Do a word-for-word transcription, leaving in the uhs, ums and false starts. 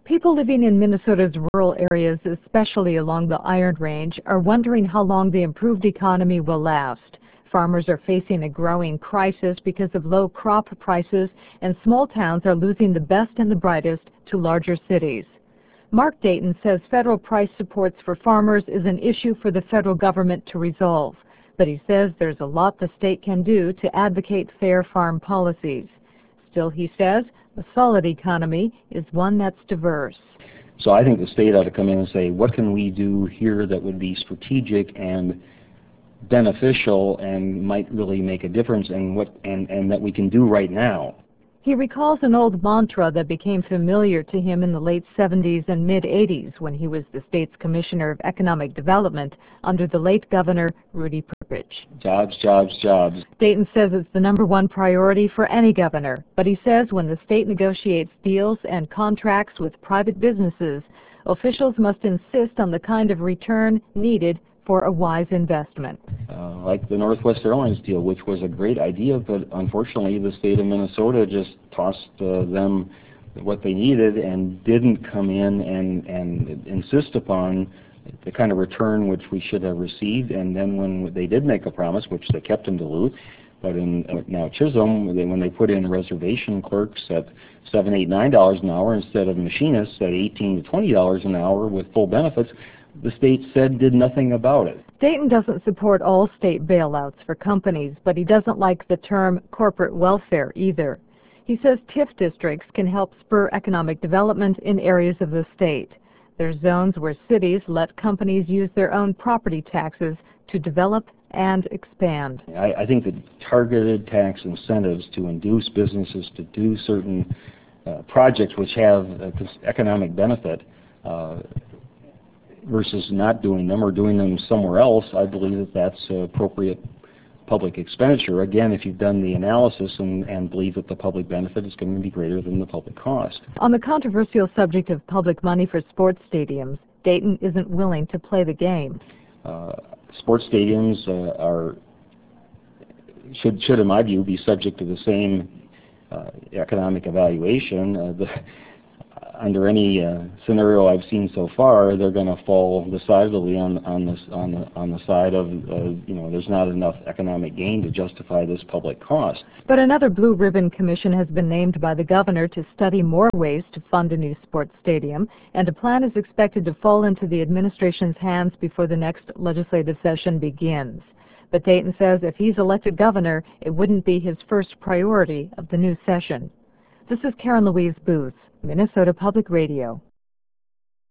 People living in Minnesota's rural areas, especially along the Iron Range, are wondering how long the improved economy will last. Farmers are facing a growing crisis because of low crop prices, and small towns are losing the best and the brightest to larger cities. Mark Dayton says federal price supports for farmers is an issue for the federal government to resolve, but he says there's a lot the state can do to advocate fair farm policies. Still, he says, a solid economy is one that's diverse. So I think the state ought to come in and say, what can we do here that would be strategic and beneficial and might really make a difference, and what and, and that we can do right now. He recalls an old mantra that became familiar to him in the late seventies and mid-eighties when he was the state's Commissioner of Economic Development under the late Governor Rudy Purpich. Jobs, jobs, jobs. Dayton says it's the number one priority for any governor, but he says when the state negotiates deals and contracts with private businesses, officials must insist on the kind of return needed for a wise investment. Uh, like the Northwest Airlines deal, which was a great idea, but unfortunately the state of Minnesota just tossed uh, them what they needed and didn't come in and, and insist upon the kind of return which we should have received. And then when they did make a promise, which they kept in Duluth, but in uh, now Chisholm, they, when they put in reservation clerks at seven, eight, nine dollars an hour instead of machinists at eighteen to twenty dollars an hour with full benefits, the state said did nothing about it. Dayton doesn't support all state bailouts for companies, but he doesn't like the term corporate welfare either. He says T I F districts can help spur economic development in areas of the state. There's zones where cities let companies use their own property taxes to develop and expand. I, I think that targeted tax incentives to induce businesses to do certain uh, projects which have uh, economic benefit uh, versus not doing them or doing them somewhere else, I believe that that's uh, appropriate public expenditure. Again, if you've done the analysis and, and believe that the public benefit is going to be greater than the public cost. On the controversial subject of public money for sports stadiums, Dayton isn't willing to play the game. Uh, sports stadiums uh, are should, should, in my view, be subject to the same uh, economic evaluation. Uh, the, Under any uh, scenario I've seen so far, they're going to fall decidedly on on this on the on the side of uh, you know there's not enough economic gain to justify this public cost. But another blue ribbon commission has been named by the governor to study more ways to fund a new sports stadium, and a plan is expected to fall into the administration's hands before the next legislative session begins. But Dayton says if he's elected governor, it wouldn't be his first priority of the new session. This is Karen Louise Booth, Minnesota Public Radio.